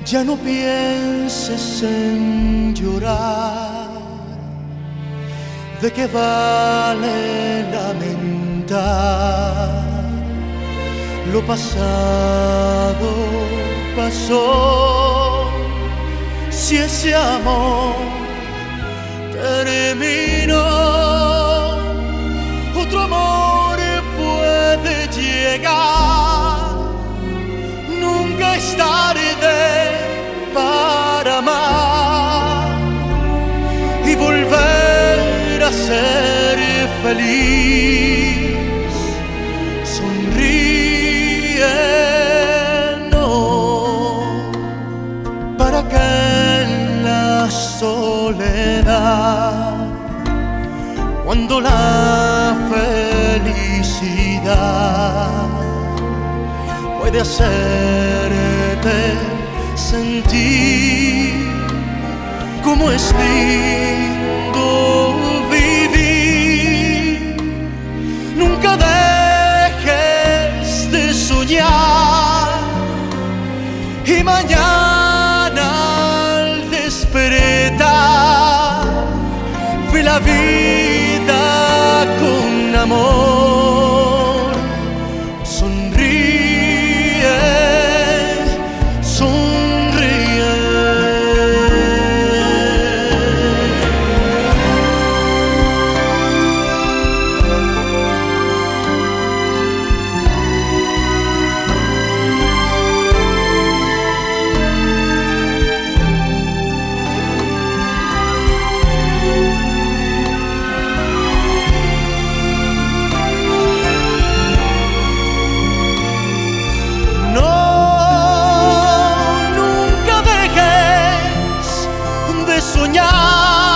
Ya no pienses en llorar. ¿De qué vale lamentar? Lo pasado pasó. Si ese amor terminó, otro amor puede llegar. Nunca es tarde para amar y volver a ser feliz. Sonríe, no, para que en la soledad, cuando la felicidad puede hacerte sentir como es lindo vivir. Nunca dejes de soñar y mañana al despertar ve la vida con amor. Sonríe, sonríe. Soñar